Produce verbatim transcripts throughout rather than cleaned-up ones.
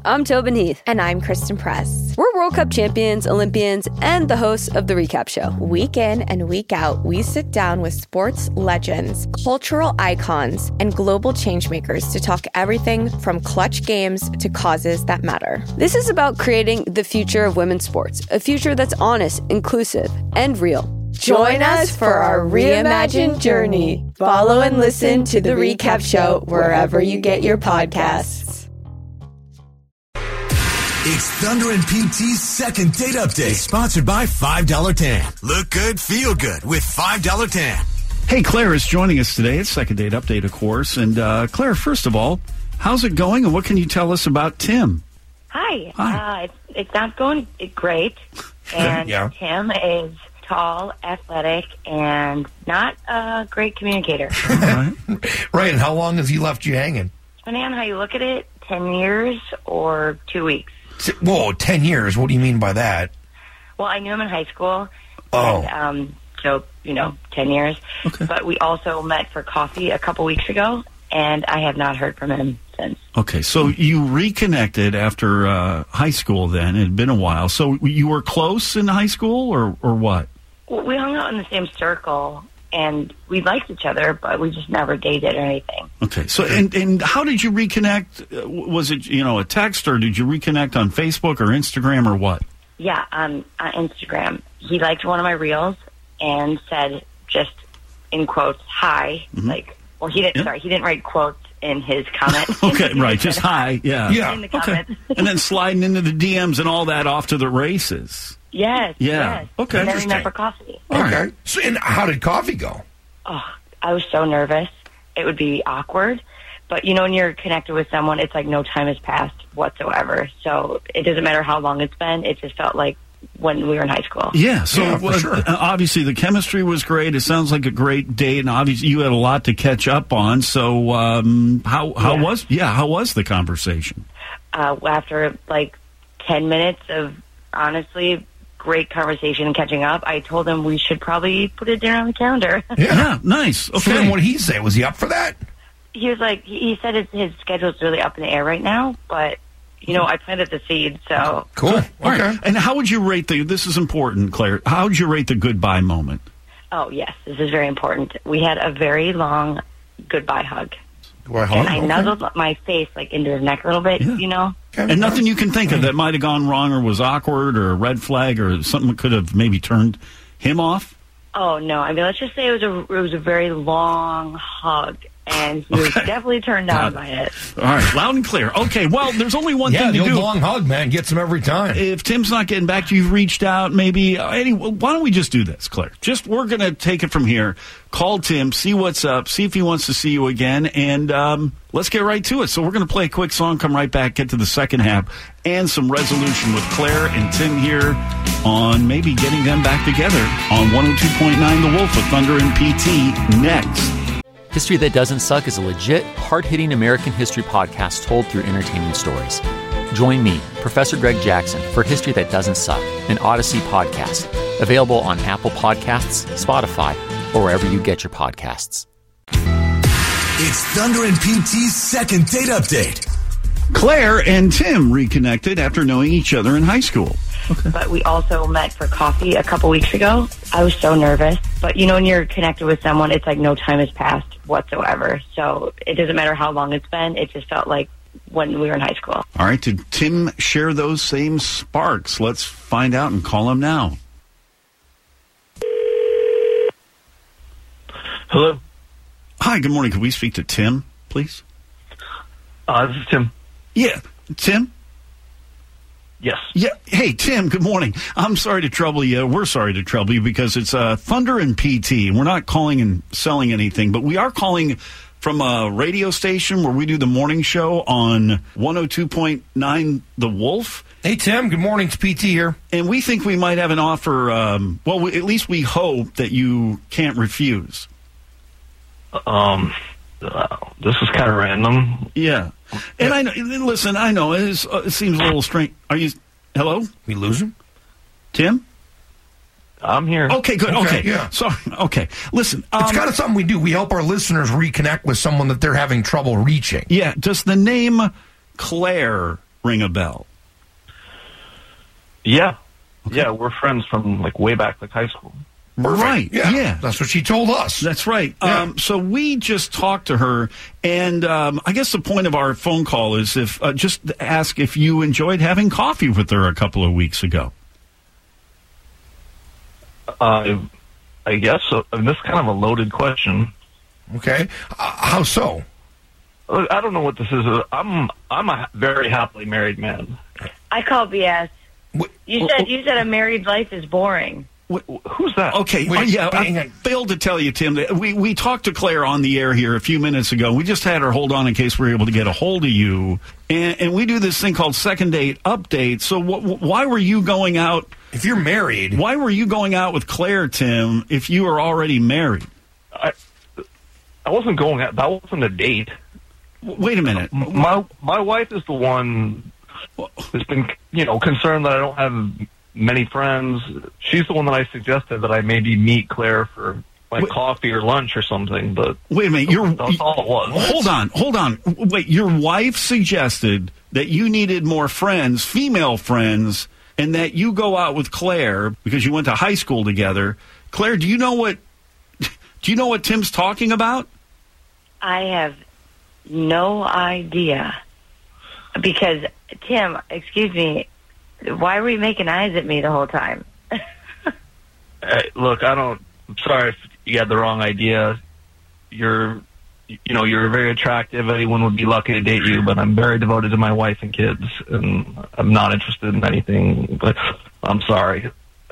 I'm Tobin Heath. And I'm Kristen Press. We're World Cup champions, Olympians, and the hosts of The Recap Show. Week in and week out, we sit down with sports legends, cultural icons, and global changemakers to talk everything from clutch games to causes that matter. This is about creating the future of women's sports, a future that's honest, inclusive, and real. Join us for our reimagined journey. Follow and listen to The Recap Show wherever you get your podcasts. It's Thunder and P T's second date update, sponsored by five dollar Tan. Look good, feel good with five dollar Tan. Hey, Claire is joining us today. It's second date update, of course. And uh, Claire, first of all, how's it going and what can you tell us about Tim? Hi. Hi. Uh, it's, it's not going great. And Yeah. Tim is tall, athletic, and not a great communicator. Right. Right, and how long has he left you hanging? Depending on how you look at it, ten years or two weeks. T- Whoa, ten years. What do you mean by that? Well, I knew him in high school. Oh. And, um, so, you know, ten years. Okay. But we also met for coffee a couple weeks ago, and I have not heard from him since. Okay, so you reconnected after uh, high school then. It had been a while. So you were close in high school or, or what? Well, we hung out in the same circle, and we liked each other, but we just never dated or anything. Okay, so and, and how did you reconnect? Uh, Was it, you know, a text or did you reconnect on Facebook or Instagram or what? Yeah, um, on Instagram. He liked one of my reels and said, just in quotes, hi. Mhm. Like, well, he didn't, Yeah. sorry, he didn't write quotes in his comment. Okay, He right, said just hi, yeah. Yeah. In the Okay, comments. and then sliding into the D Ms and all that off to the races. Yes, Yeah. yes. Okay. And then we Interesting. met for coffee. Okay. So, and how did coffee go? Oh, I was so nervous. It would be awkward. But, you know, when you're connected with someone, it's like no time has passed whatsoever. So it doesn't matter how long it's been. It just felt like when we were in high school. Yeah, so Yeah, for uh, sure. uh, obviously the chemistry was great. It sounds like a great date, and obviously you had a lot to catch up on. So um, how how Yeah. was yeah how was the conversation? Uh, after like ten minutes of honestly great conversation and catching up, I told him we should probably put a dinner on the calendar. Yeah, nice. So then Okay, what did he say? Was he up for that? He was like, he he said his, his schedule's really up in the air right now, but, you know, I planted the seed, so. Cool. All Okay. right. And how would you rate the? This is important, Claire. How would you rate the goodbye moment? Oh, yes, this is very important. We had a very long goodbye hug. Do I And I okay. nuzzled my face, like, into his neck a little bit, Yeah. you know? Okay. And nothing you can think of that might have gone wrong or was awkward or a red flag or something that could have maybe turned him off. Oh, no, I mean, let's just say it was a, it was a very long hug, and he was Okay. definitely turned on Got by it. All right, loud and clear. Okay, well, there's only one Yeah, thing the to old do. long hug, man, gets him every time. If Tim's not getting back to you, you've reached out, maybe. Uh, anyway, why don't we just do this, Claire? Just we're going to take it from here. Call Tim, see what's up, see if he wants to see you again, and um, let's get right to it. So we're going to play a quick song, come right back, get to the second half, and some resolution with Claire and Tim here on maybe getting them back together on one oh two point nine The Wolf with Thunder and P T next. History That Doesn't Suck is a legit, hard-hitting American history podcast told through entertaining stories. Join me, Professor Greg Jackson, for History That Doesn't Suck, an Odyssey podcast, available on Apple Podcasts, Spotify, or wherever you get your podcasts. It's Thunder and P T's second date update. Claire and Tim reconnected after knowing each other in high school. But we also met for coffee a couple weeks ago. I was so nervous. But, you know, when you're connected with someone, it's like no time has passed whatsoever. So it doesn't matter how long it's been. It just felt like when we were in high school. All right, did Tim share those same sparks? Let's find out and call him now. Hello. Hi, good morning. Could we speak to Tim, please? Uh, this is Tim. Yeah, Tim? Yes. Yeah. Hey, Tim, good morning. I'm sorry to trouble you. We're sorry to trouble you because it's uh, Thunder and P T. We're not calling and selling anything, but we are calling from a radio station where we do the morning show on one oh two point nine The Wolf. Hey, Tim, good morning. It's P T here. And we think we might have an offer. Um, well, we, at least we hope that you can't refuse. Um, uh, this is kind of random. Yeah. And I know, listen, I know it, is, uh, it seems a little strange. Are you, hello? We lose him? Tim? I'm here. Okay, good. Okay. Okay, yeah. Sorry. Okay. Listen. Um, It's kind of something we do. We help our listeners reconnect with someone that they're having trouble reaching. yeah. Does the name Claire ring a bell? Yeah. Okay. Yeah, we're friends from, like, way back, like, high school. Perfect. Right. Yeah. yeah. That's what she told us. That's right. Yeah. Um, so we just talked to her, and um, I guess the point of our phone call is if uh, just to ask if you enjoyed having coffee with her a couple of weeks ago. Uh, I guess so. I mean, this is kind of a loaded question. Okay. Uh, how so? Look, I don't know what this is. I'm I'm a very happily married man. I call B S. What? You said you said a married life is boring. Who's that? Okay, Wait, uh, yeah, hang I on. failed to tell you, Tim, that we, we talked to Claire on the air here a few minutes ago. We just had her hold on in case we were able to get a hold of you. And, and we do this thing called Second Date Update. So wh- why were you going out? If you're married. Why were you going out with Claire, Tim, if you were already married? I, I wasn't going out. That wasn't a date. Wait a minute. My my wife is the one who's been, you know, concerned that I don't have many friends. She's the one that I suggested that I maybe meet Claire for like Wait. coffee or lunch or something. But wait a minute, you're, that's all it was. Hold on, hold on. Wait, your wife suggested that you needed more friends, female friends, and that you go out with Claire because you went to high school together. Claire, do you know what? Do you know what Tim's talking about? I have no idea. Because, Tim, excuse me, why were you making eyes at me the whole time? Hey, look, I don't, I'm sorry if you had the wrong idea. You're, you know, you're very attractive. Anyone would be lucky to date you, but I'm very devoted to my wife and kids, and I'm not interested in anything, but I'm sorry.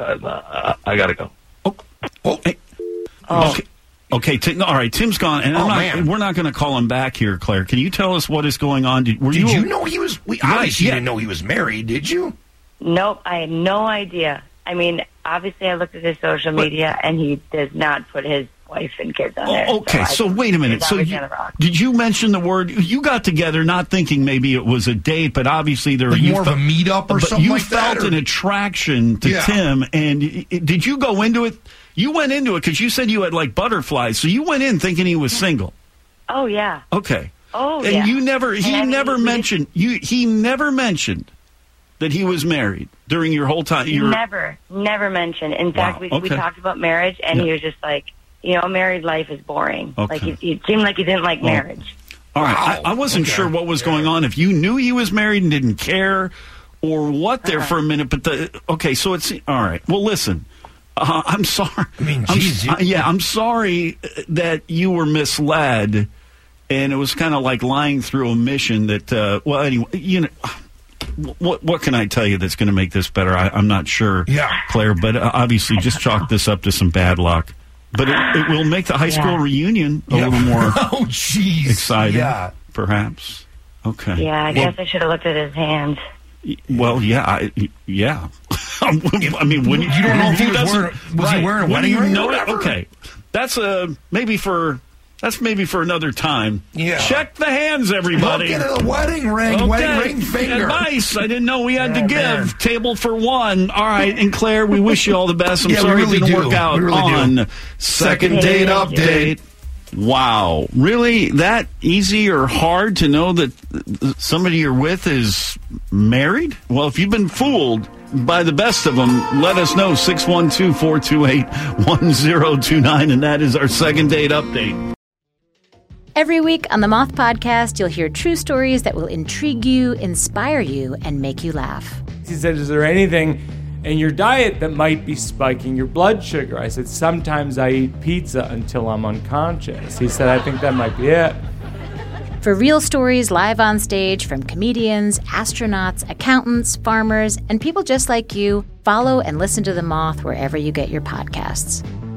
I, I, I gotta go. Oh, oh, hey. oh. Okay. Okay, Tim, all right, Tim's gone, and I'm Oh, not, man. we're not going to call him back here, Claire. Can you tell us what is going on? Did, were Did you, you know he was? We, Right, obviously, yeah. you didn't know he was married, did you? Nope, I had no idea. I mean, obviously I looked at his social media, and he does not put his wife and kids on there. Oh, okay, so, I- wait a minute. he's So obviously you, on the rock. did you mention the word? You got together not thinking maybe it was a date, but obviously there Like you more fe- of a meetup or but something you like that, felt or- an attraction to Yeah. Tim, and y- y- did you go into it? You went into it because you said you had like butterflies, so you went in thinking he was single. Oh, yeah. Okay. Oh, and yeah. you never, he And I mean, never we- mentioned you. He never mentioned that he was married during your whole time. You were, Never, never mentioned. In fact, Wow, we, we okay. talked about marriage, and Yeah. he was just like, you know, married life is boring. Okay. Like, he, he seemed like he didn't like marriage. All right. Wow. I, I wasn't Okay. sure what was going on. If you knew he was married and didn't care, or what there Uh-huh. for a minute. But the okay. So it's all right. Well, listen. Uh, I'm sorry. I mean, I'm, geez, you- uh, yeah, I'm sorry that you were misled, and it was kind of like lying through a mission. That uh, well, anyway, you know. What what can I tell you that's going to make this better? I, I'm not sure, Yeah. Claire, but uh, obviously just chalk this up to some bad luck. But it, it will make the high school Yeah. reunion a Yeah. little more Oh, jeez. exciting, Yeah. perhaps. Okay. Yeah, I Well, guess I should have looked at his hands. well, yeah, I, yeah. I mean, when you, You don't know if he who was doesn't- wearing- was he wearing a When wedding you ring or know it- whatever? Okay, that's uh, maybe for that's maybe for another time. Yeah. Check the hands, everybody. Look at a wedding ring, Okay. wedding ring finger. Advice. I didn't know we had Oh, to give. man. Table for one. All right. And Claire, we wish you all the best. I'm Yeah, we sorry really it didn't do. work out We really do. on Second Hey, Date thank you. Update. Wow. Really that easy or hard to know that somebody you're with is married? Well, if you've been fooled by the best of them, let us know. six one two, four two eight, one zero two nine. And that is our Second Date Update. Every week on the Moth Podcast, you'll hear true stories that will intrigue you, inspire you, and make you laugh. He said, is there anything in your diet that might be spiking your blood sugar? I said, sometimes I eat pizza until I'm unconscious. He said, I think that might be it. For real stories live on stage from comedians, astronauts, accountants, farmers, and people just like you, follow and listen to The Moth wherever you get your podcasts.